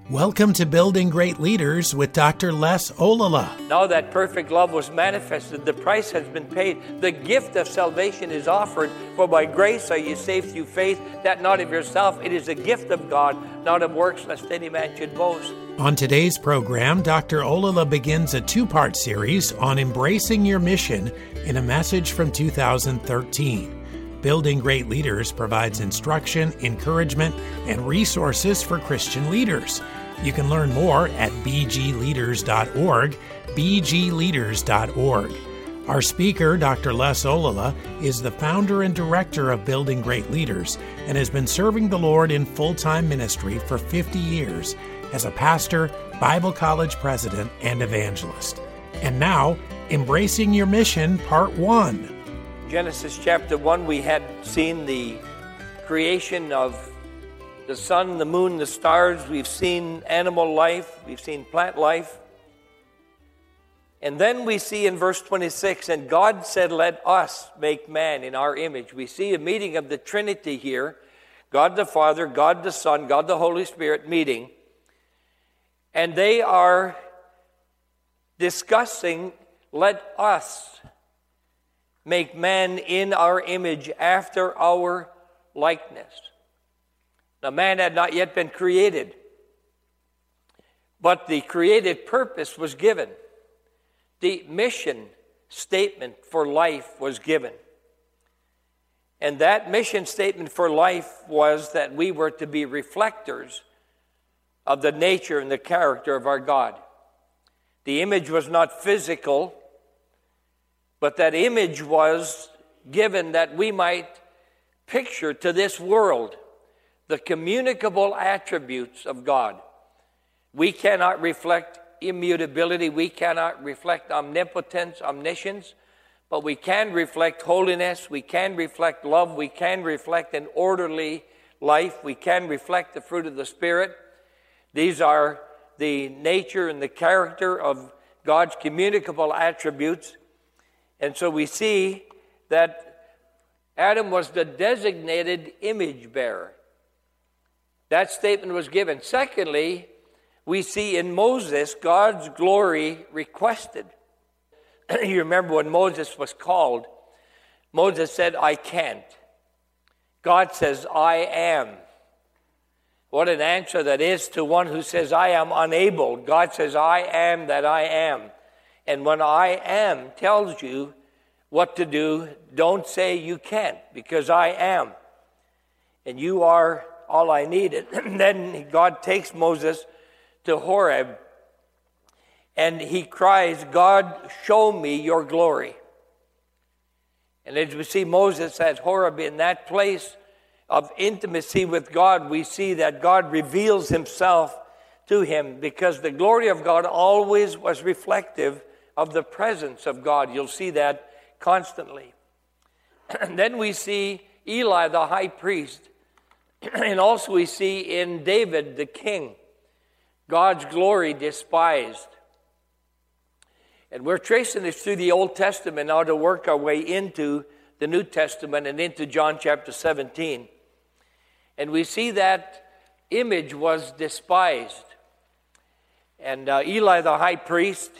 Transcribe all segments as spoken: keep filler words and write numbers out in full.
Welcome to Building Great Leaders with Doctor Les Olala. Now that perfect love was manifested, the price has been paid. The gift of salvation is offered. For by grace are you saved through faith, that not of yourself. It is a gift of God, not of works, lest any man should boast. On today's program, Doctor Olala begins a two-part series on embracing your mission in a message from two thousand thirteen. Building Great Leaders provides instruction, encouragement, and resources for Christian leaders. You can learn more at b g leaders dot org, b g leaders dot org. Our speaker, Doctor Les Olala, is the founder and director of Building Great Leaders and has been serving the Lord in full-time ministry for fifty years as a pastor, Bible college president, and evangelist. And now, Embracing Your Mission, Part one. Genesis chapter one, we had seen the creation of the sun, the moon, the stars. We've seen animal life. We've seen plant life. And then we see in verse twenty-six, and God said, let us make man in our image. We see a meeting of the Trinity here. God the Father, God the Son, God the Holy Spirit meeting. And they are discussing, let us make man in our image after our likeness. Now, man had not yet been created, but the created purpose was given. The mission statement for life was given. And that mission statement for life was that we were to be reflectors of the nature and the character of our God. The image was not physical, but that image was given that we might picture to this world the communicable attributes of God. We cannot reflect immutability. We cannot reflect omnipotence, omniscience, but we can reflect holiness. We can reflect love. We can reflect an orderly life. We can reflect the fruit of the Spirit. These are the nature and the character of God's communicable attributes. And so we see that Adam was the designated image bearer. That statement was given. Secondly, we see in Moses God's glory requested. You remember when Moses was called, Moses said, I can't. God says, I am. What an answer that is to one who says, I am unable. God says, I am that I am. And when I am tells you what to do, don't say you can't, because I am. And you are all I needed. And then God takes Moses to Horeb, and he cries, God, show me your glory. And as we see Moses at Horeb, in that place of intimacy with God, we see that God reveals himself to him, because the glory of God always was reflective of the presence of God. You'll see that constantly. And then we see Eli, the high priest, and also we see in David, the king, God's glory despised. And we're tracing this through the Old Testament now to work our way into the New Testament and into John chapter seventeen. And we see that image was despised. And uh, Eli, the high priest,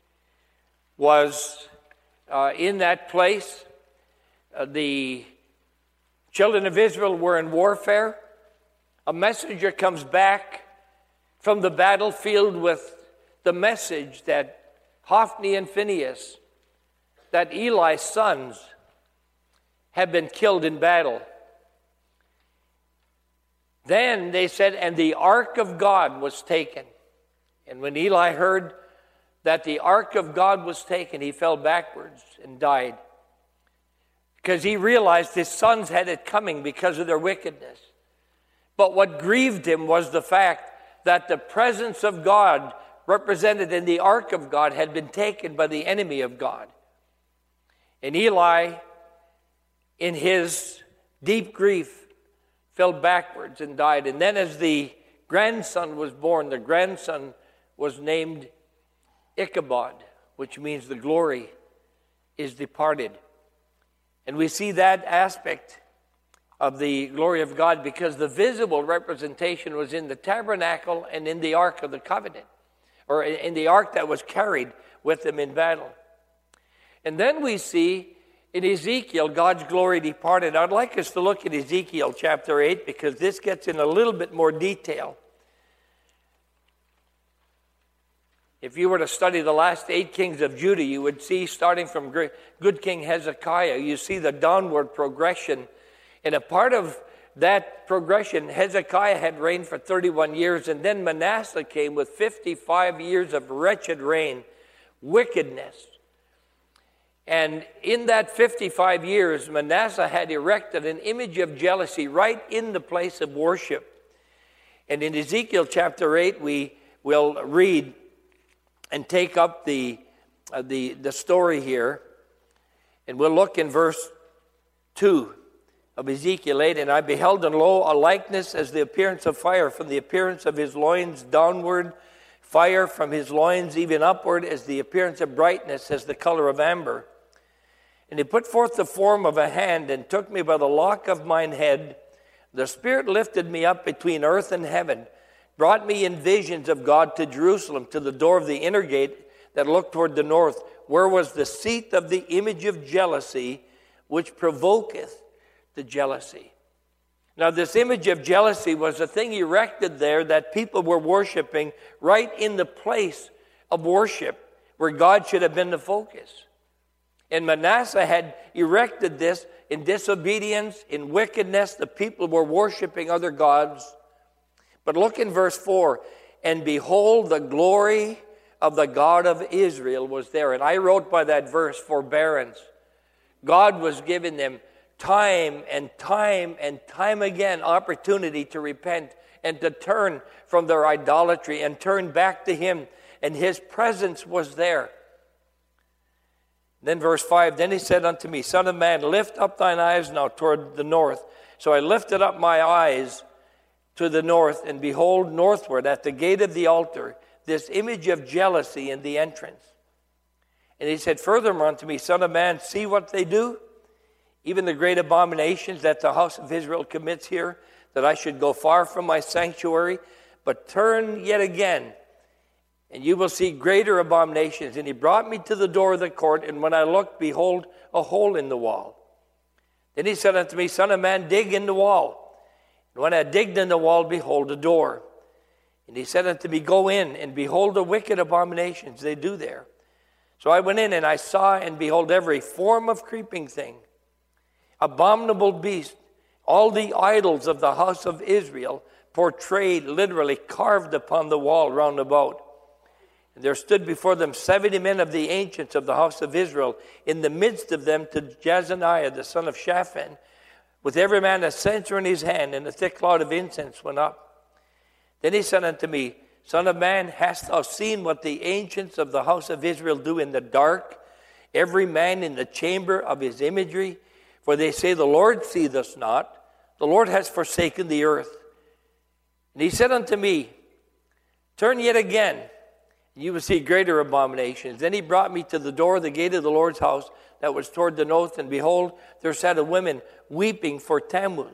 was uh, in that place. Uh, the children of Israel were in warfare. A messenger comes back from the battlefield with the message that Hophni and Phinehas, that Eli's sons, have been killed in battle. Then they said, and the ark of God was taken. And when Eli heard that the ark of God was taken, he fell backwards and died, because he realized his sons had it coming because of their wickedness. But what grieved him was the fact that the presence of God, represented in the ark of God, had been taken by the enemy of God. And Eli, in his deep grief, fell backwards and died. And then as the grandson was born, the grandson was named Ichabod, which means the glory is departed. And we see that aspect of the glory of God, because the visible representation was in the tabernacle and in the Ark of the Covenant, or in the ark that was carried with them in battle. And then we see in Ezekiel, God's glory departed. I'd like us to look at Ezekiel chapter eight, because this gets in a little bit more detail. If you were to study the last eight kings of Judah, you would see, starting from good King Hezekiah, you see the downward progression. And a part of that progression, Hezekiah had reigned for thirty-one years, and then Manasseh came with fifty-five years of wretched reign, wickedness. And in that fifty-five years, Manasseh had erected an image of jealousy right in the place of worship. And in Ezekiel chapter eight, we will read and take up the, uh, the, the story here. And we'll look in verse two of Ezekiel eight. And I beheld, and lo, a likeness as the appearance of fire, from the appearance of his loins downward, fire from his loins even upward, as the appearance of brightness, as the color of amber. And he put forth the form of a hand, and took me by the lock of mine head. The Spirit lifted me up between earth and heaven, brought me in visions of God to Jerusalem, to the door of the inner gate that looked toward the north, where was the seat of the image of jealousy, which provoketh the jealousy. Now, this image of jealousy was a thing erected there that people were worshiping right in the place of worship, where God should have been the focus. And Manasseh had erected this in disobedience, in wickedness. The people were worshiping other gods. But look in verse four. And behold, the glory of the God of Israel was there. And I wrote by that verse, forbearance. God was giving them time and time and time again opportunity to repent and to turn from their idolatry and turn back to Him. And His presence was there. Then verse five, then he said unto me, Son of man, lift up thine eyes now toward the north. So I lifted up my eyes to the north, and behold, northward at the gate of the altar, this image of jealousy in the entrance. And he said furthermore unto me, Son of man, see what they do, even the great abominations that the house of Israel commits here, that I should go far from my sanctuary, but turn yet again, and you will see greater abominations. And he brought me to the door of the court, and when I looked, behold, a hole in the wall. Then he said unto me, Son of man, dig in the wall. And when I digged in the wall, behold, a door. And he said unto me, Go in, and behold the wicked abominations they do there. So I went in, and I saw, and behold, every form of creeping thing, abominable beast, all the idols of the house of Israel, portrayed, literally carved upon the wall round about. And there stood before them seventy men of the ancients of the house of Israel, in the midst of them to Jezaniah the son of Shaphan, with every man a censer in his hand, and a thick cloud of incense went up. Then he said unto me, Son of man, hast thou seen what the ancients of the house of Israel do in the dark, every man in the chamber of his imagery? For they say, The Lord seeth us not, the Lord has forsaken the earth. And he said unto me, Turn yet again, and you will see greater abominations. Then he brought me to the door of the gate of the Lord's house that was toward the north, and behold, there sat a woman weeping for Tammuz.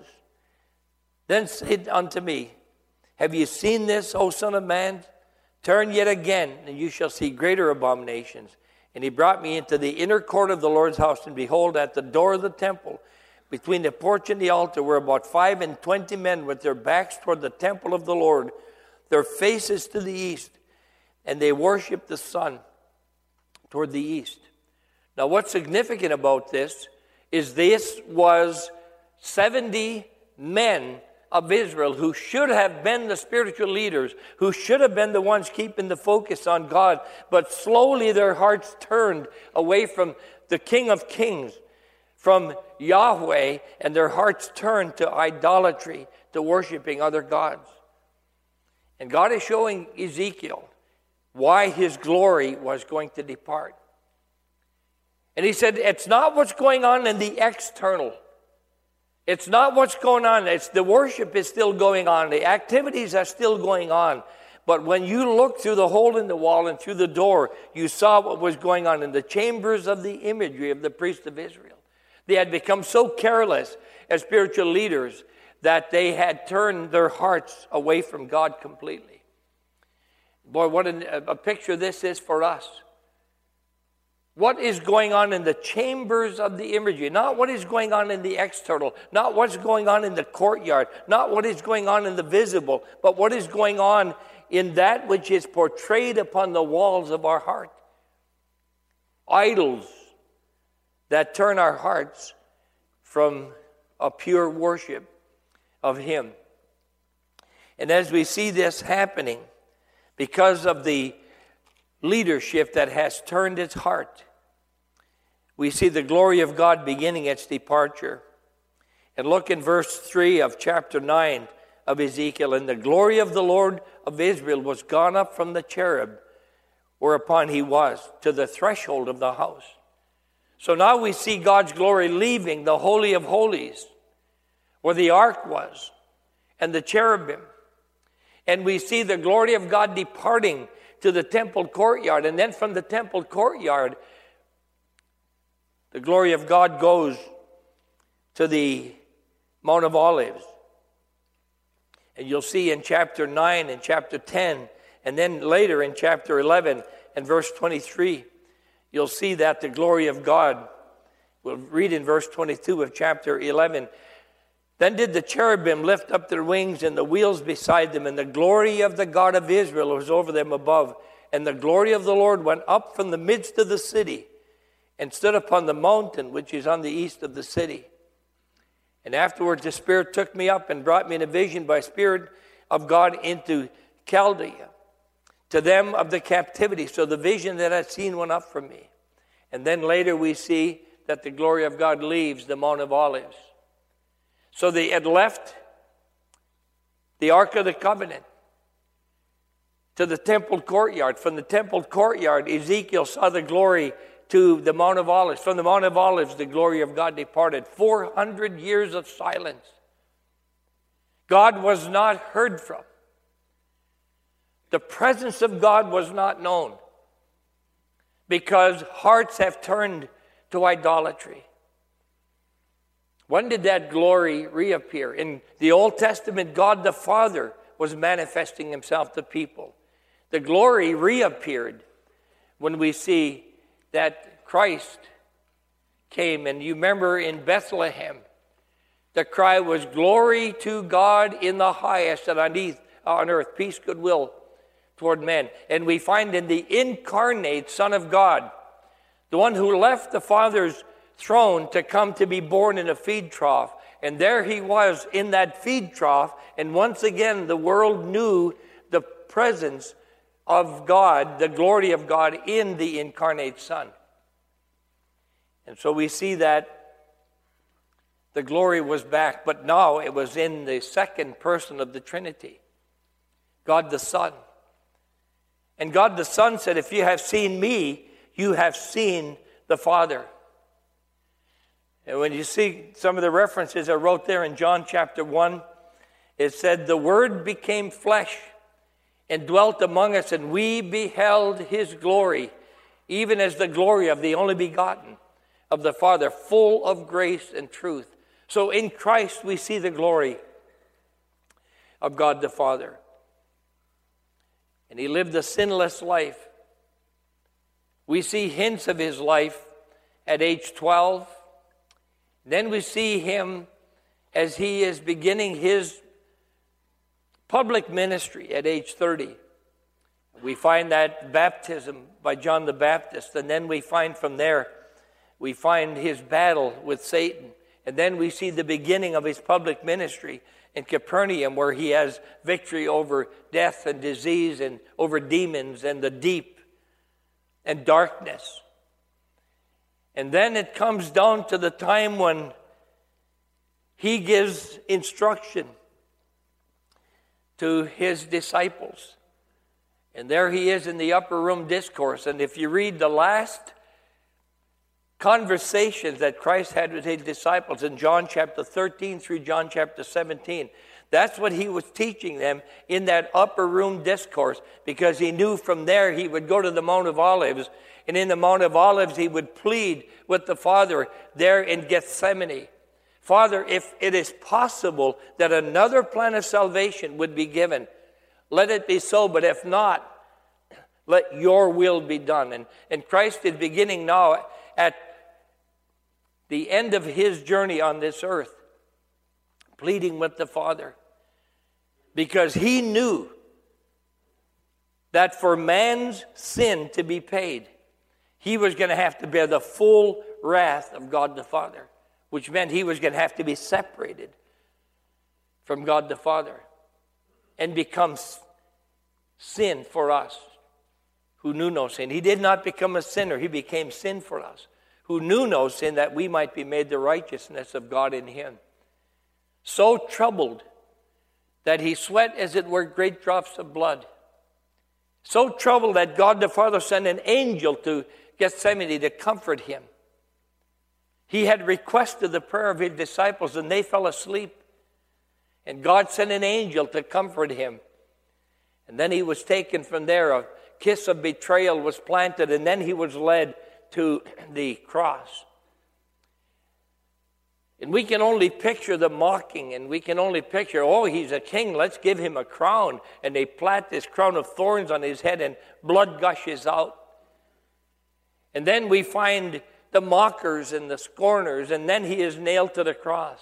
Then said unto me, Have you seen this, O son of man? Turn yet again, and you shall see greater abominations. And he brought me into the inner court of the Lord's house, and behold, at the door of the temple, between the porch and the altar, were about five and twenty men with their backs toward the temple of the Lord, their faces to the east, and they worshiped the sun toward the east. Now, what's significant about this is this was seventy men of Israel who should have been the spiritual leaders, who should have been the ones keeping the focus on God, but slowly their hearts turned away from the King of Kings, from Yahweh, and their hearts turned to idolatry, to worshiping other gods. And God is showing Ezekiel why his glory was going to depart. And he said, it's not what's going on in the external. It's not what's going on. It's the worship is still going on. The activities are still going on. But when you looked through the hole in the wall and through the door, you saw what was going on in the chambers of the imagery of the priest of Israel. They had become so careless as spiritual leaders that they had turned their hearts away from God completely. Boy, what a, a picture this is for us. What is going on in the chambers of the imagery? Not what is going on in the external, not what's going on in the courtyard, not what is going on in the visible, but what is going on in that which is portrayed upon the walls of our heart. Idols that turn our hearts from a pure worship of Him. And as we see this happening, because of the leadership that has turned its heart, we see the glory of God beginning its departure. And look in verse three of chapter nine of Ezekiel. And the glory of the Lord of Israel was gone up from the cherub whereupon he was to the threshold of the house. So now we see God's glory leaving the Holy of Holies, where the ark was, and the cherubim. And we see the glory of God departing to the temple courtyard. And then from the temple courtyard, the glory of God goes to the Mount of Olives. And you'll see in chapter nine and chapter ten, and then later in chapter eleven and verse twenty-three, you'll see that the glory of God, we'll read in verse twenty-two of chapter eleven, then did the cherubim lift up their wings and the wheels beside them, and the glory of the God of Israel was over them above. And the glory of the Lord went up from the midst of the city and stood upon the mountain which is on the east of the city. And afterwards the Spirit took me up and brought me in a vision by Spirit of God into Chaldea, to them of the captivity. So the vision that I'd seen went up from me. And then later we see that the glory of God leaves the Mount of Olives. So they had left the Ark of the Covenant to the temple courtyard. From the temple courtyard, Ezekiel saw the glory to the Mount of Olives. From the Mount of Olives, the glory of God departed. four hundred years of silence. God was not heard from. The presence of God was not known because hearts have turned to idolatry. When did that glory reappear? In the Old Testament, God the Father was manifesting Himself to people. The glory reappeared when we see that Christ came. And you remember in Bethlehem, the cry was, "Glory to God in the highest, and on, on earth peace, goodwill toward men." And we find in the incarnate Son of God, the one who left the Father's throne to come to be born in a feed trough. And there He was in that feed trough. And once again, the world knew the presence of God, the glory of God in the incarnate Son. And so we see that the glory was back, but now it was in the second person of the Trinity, God the Son. And God the Son said, "If you have seen me, you have seen the Father." And when you see some of the references I wrote there in John chapter one, it said, "The Word became flesh and dwelt among us, and we beheld His glory, even as the glory of the only begotten of the Father, full of grace and truth." So in Christ we see the glory of God the Father. And He lived a sinless life. We see hints of His life at age twelve. Then we see Him as He is beginning His public ministry at age thirty. We find that baptism by John the Baptist. And then we find from there, we find His battle with Satan. And then we see the beginning of His public ministry in Capernaum, where He has victory over death and disease and over demons and the deep and darkness. And then it comes down to the time when He gives instruction to His disciples. And there He is in the upper room discourse. And if you read the last conversations that Christ had with His disciples in John chapter thirteen through John chapter seventeen, That's what he was teaching them in that upper room discourse, because he knew from there he would go to the Mount of Olives, and in the Mount of Olives he would plead with the Father there in Gethsemane. Father, if it is possible that another plan of salvation would be given, let it be so, but if not, let your will be done. And, and Christ is beginning now at the end of his journey on this earth, pleading with the Father, because he knew that for man's sin to be paid, he was going to have to bear the full wrath of God the Father, which meant he was going to have to be separated from God the Father and become sin for us who knew no sin. He did not become a sinner. He became sin for us who knew no sin, that we might be made the righteousness of God in him. So troubled that he sweat, as it were, great drops of blood. So troubled that God the Father sent an angel to Gethsemane to comfort him. He had requested the prayer of his disciples, and they fell asleep. And God sent an angel to comfort him. And then he was taken from there. A kiss of betrayal was planted, and then he was led to the cross. And we can only picture the mocking, and we can only picture, oh, he's a king, let's give him a crown. And they plant this crown of thorns on his head, and blood gushes out. And then we find the mockers and the scorners, and then he is nailed to the cross.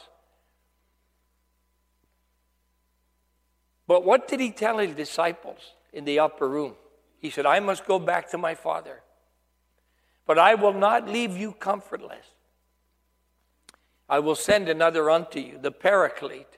But what did he tell his disciples in the upper room? He said, I must go back to my Father, but I will not leave you comfortless. I will send another unto you, the Paraclete.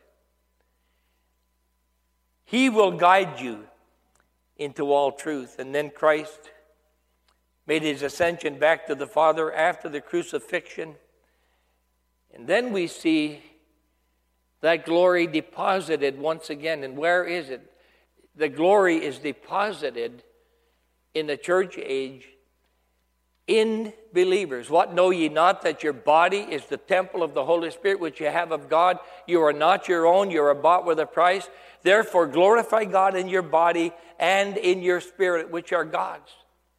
He will guide you into all truth. And then Christ made his ascension back to the Father after the crucifixion. And then we see that glory deposited once again. And where is it? The glory is deposited in the church age in believers. What know ye not, that your body is the temple of the Holy Spirit, which you have of God? You are not your own, you are bought with a price. Therefore glorify God in your body and in your spirit, which are God's.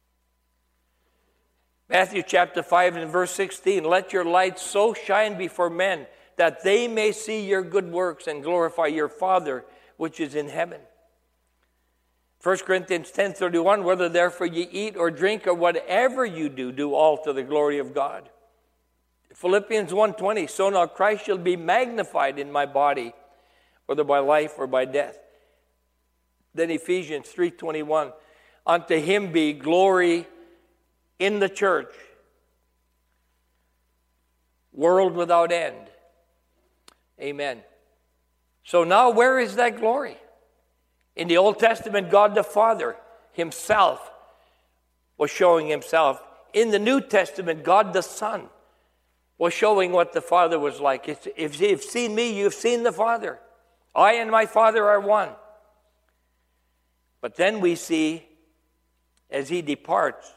Matthew chapter five and verse sixteen, let your light so shine before men that they may see your good works and glorify your Father which is in heaven. First Corinthians ten thirty-one, whether therefore ye eat or drink or whatever you do, do all to the glory of God. Philippians one twenty, so now Christ shall be magnified in my body, whether by life or by death. Then Ephesians three twenty-one, unto him be glory in the church, world without end. Amen. So now where is that glory? In the Old Testament, God the Father himself was showing himself. In the New Testament, God the Son was showing what the Father was like. If you've seen me, you've seen the Father. I and my Father are one. But then we see, as he departs,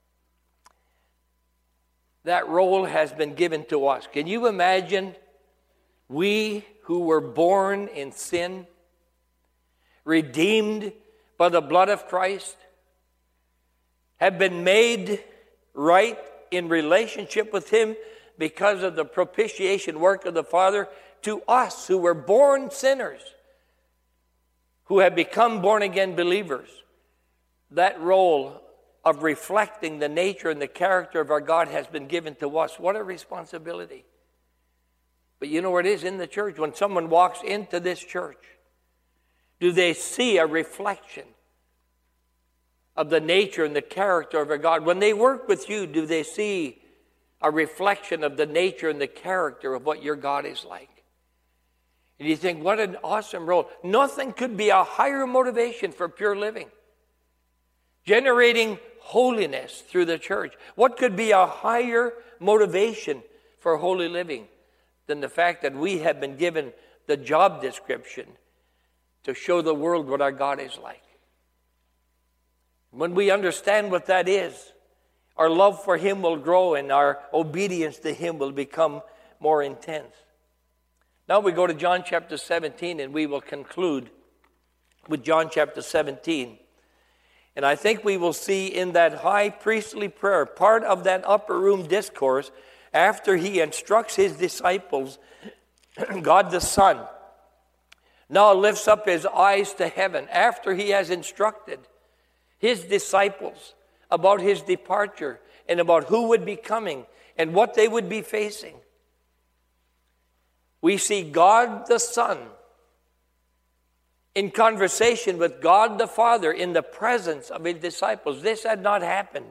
that role has been given to us. Can you imagine we who were born in sin, redeemed by the blood of Christ, have been made right in relationship with him because of the propitiation work of the Father, to us who were born sinners, who have become born-again believers? That role of reflecting the nature and the character of our God has been given to us. What a responsibility. But you know where it is in the church? When someone walks into this church, do they see a reflection of the nature and the character of our God? When they work with you, do they see a reflection of the nature and the character of what your God is like? And you think, what an awesome role. Nothing could be a higher motivation for pure living. Generating holiness through the church. What could be a higher motivation for holy living than the fact that we have been given the job description to show the world what our God is like? When we understand what that is, our love for him will grow and our obedience to him will become more intense. Now we go to John chapter seventeen, and we will conclude with John chapter seventeen. And I think we will see in that high priestly prayer, part of that upper room discourse, after he instructs his disciples, God the Son now lifts up his eyes to heaven after he has instructed his disciples about his departure and about who would be coming and what they would be facing. We see God the Son in conversation with God the Father in the presence of his disciples. This had not happened.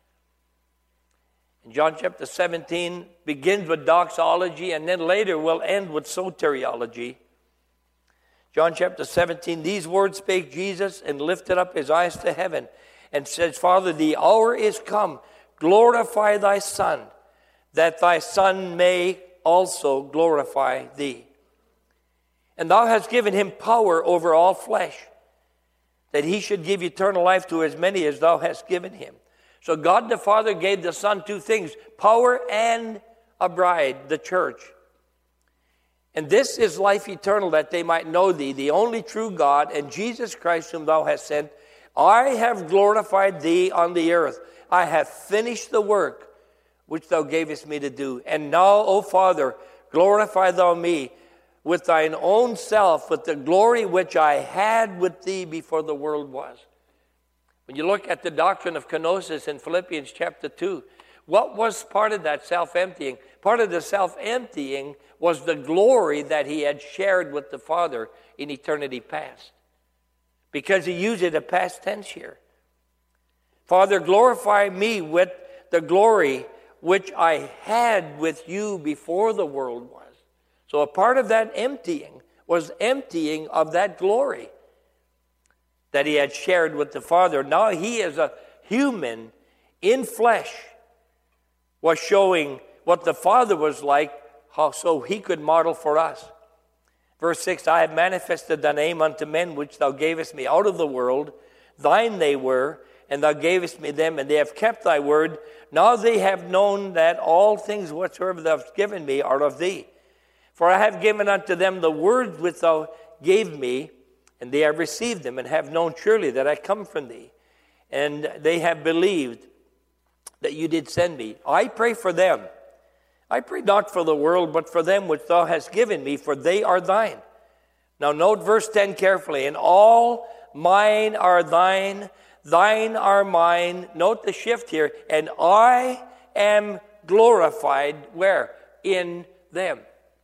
And John chapter seventeen begins with doxology and then later will end with soteriology. John chapter seventeen, these words spake Jesus and lifted up his eyes to heaven and says, Father, the hour is come. Glorify thy Son, that thy Son may also glorify thee. And thou hast given him power over all flesh, that he should give eternal life to as many as thou hast given him. So God the Father gave the Son two things, power and a bride, the church. And this is life eternal, that they might know thee, the only true God, and Jesus Christ whom thou hast sent. I have glorified thee on the earth. I have finished the work which thou gavest me to do. And now, O Father, glorify thou me with thine own self, with the glory which I had with thee before the world was. When you look at the doctrine of kenosis in Philippians chapter two, what was part of that self-emptying? Part of the self-emptying was the glory that he had shared with the Father in eternity past. Because he used it a past tense here. Father, glorify me with the glory which I had with you before the world was. So a part of that emptying was emptying of that glory that he had shared with the Father. Now he, as a human in flesh, was showing what the Father was like, how so he could model for us. Verse six, I have manifested thy name unto men which thou gavest me out of the world. Thine they were, and thou gavest me them, and they have kept thy word. Now they have known that all things whatsoever thou hast given me are of thee. For I have given unto them the words which thou gave me, and they have received them, and have known surely that I come from thee. And they have believed that you did send me. I pray for them. I pray not for the world, but for them which thou hast given me, for they are thine. Now note verse ten carefully. And all mine are thine, thine are mine. Note the shift here. And I am glorified, where? In them.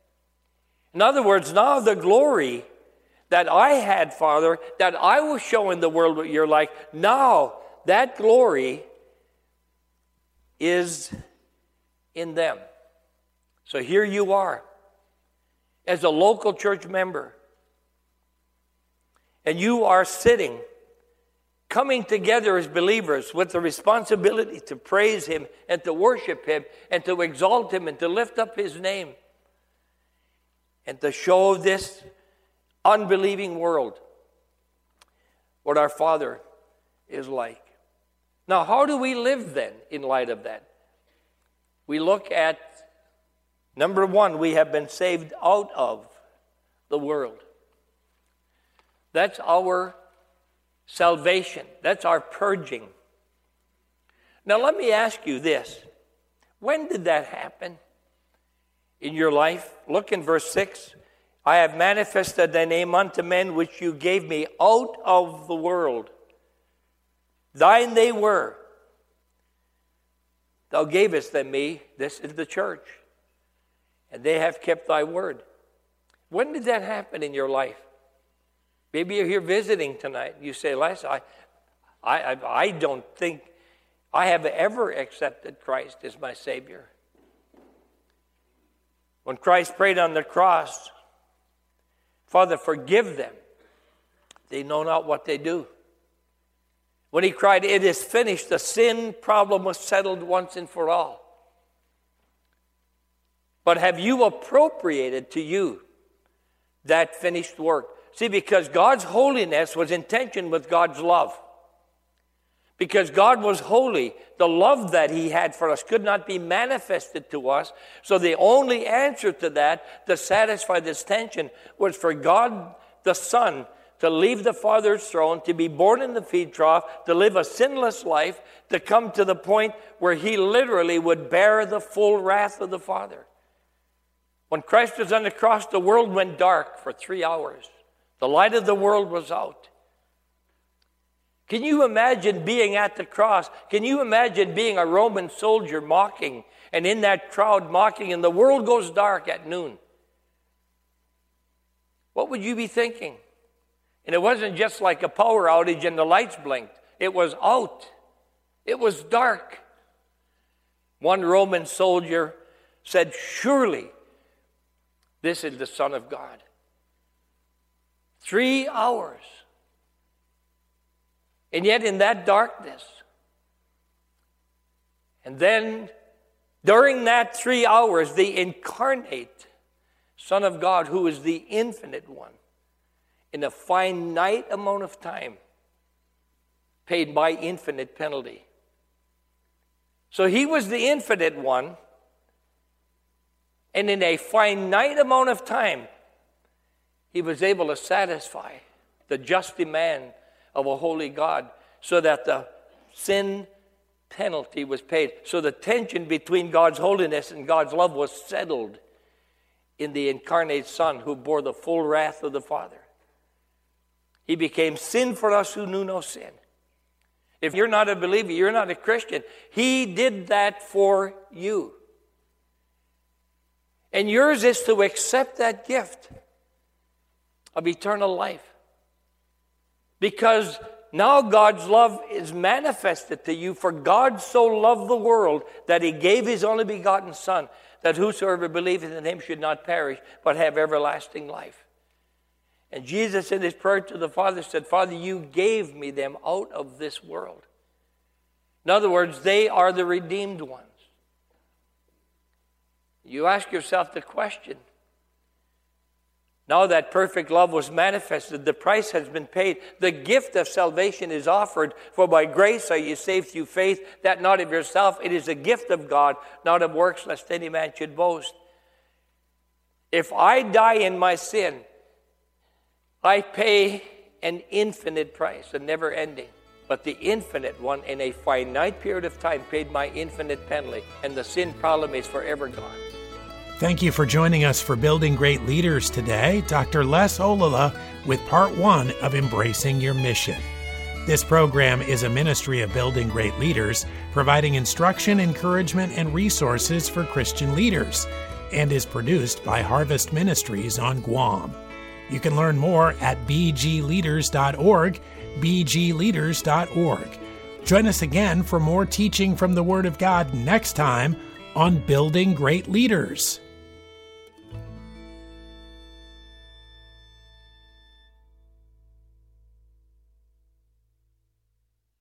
In other words, now the glory that I had, Father, that I was showing the world what you're like, now that glory is in them. So here you are, as a local church member, and you are sitting, coming together as believers with the responsibility to praise him and to worship him and to exalt him and to lift up his name and to show this unbelieving world what our Father is like. Now, how do we live then in light of that? We look at, number one, we have been saved out of the world. That's our salvation. That's our purging. Now, let me ask you this. When did that happen in your life? Look in verse six. I have manifested thy name unto men which you gave me out of the world. Thine they were. Thou gavest them me. This is the church. And they have kept thy word. When did that happen in your life? Maybe you're here visiting tonight. You say, Les, I, I, I don't think I have ever accepted Christ as my Savior. When Christ prayed on the cross, Father, forgive them. They know not what they do. When he cried, it is finished, the sin problem was settled once and for all. But have you appropriated to you that finished work? See, because God's holiness was in tension with God's love. Because God was holy. The love that he had for us could not be manifested to us. So the only answer to that, to satisfy this tension, was for God the Son to leave the Father's throne, to be born in the feed trough, to live a sinless life, to come to the point where he literally would bear the full wrath of the Father. When Christ was on the cross, the world went dark for three hours. The light of the world was out. Can you imagine being at the cross? Can you imagine being a Roman soldier mocking, and in that crowd mocking, and the world goes dark at noon? What would you be thinking? And it wasn't just like a power outage and the lights blinked. It was out. It was dark. One Roman soldier said, "Surely this is the Son of God." Three hours. And yet in that darkness, and then during that three hours, the incarnate Son of God, who is the infinite one, in a finite amount of time, paid by infinite penalty. So he was the infinite one, and in a finite amount of time, he was able to satisfy the just demand of a holy God, so that the sin penalty was paid. So the tension between God's holiness and God's love was settled in the incarnate Son who bore the full wrath of the Father. He became sin for us who knew no sin. If you're not a believer, you're not a Christian, he did that for you. And yours is to accept that gift of eternal life. Because now God's love is manifested to you. For God so loved the world that he gave his only begotten Son, that whosoever believeth in him should not perish, but have everlasting life. And Jesus in his prayer to the Father said, "Father, you gave me them out of this world." In other words, they are the redeemed ones. You ask yourself the question, now that perfect love was manifested, the price has been paid, the gift of salvation is offered, for by grace are you saved through faith, that not of yourself, it is a gift of God, not of works, lest any man should boast. If I die in my sin, I pay an infinite price, a never ending. But the infinite one, in a finite period of time, paid my infinite penalty, and the sin problem is forever gone. Thank you for joining us for Building Great Leaders today. Doctor Les Olala with part one of Embracing Your Mission. This program is a ministry of Building Great Leaders, providing instruction, encouragement, and resources for Christian leaders, and is produced by Harvest Ministries on Guam. You can learn more at b g leaders dot org, b g leaders dot org. Join us again for more teaching from the Word of God next time on Building Great Leaders.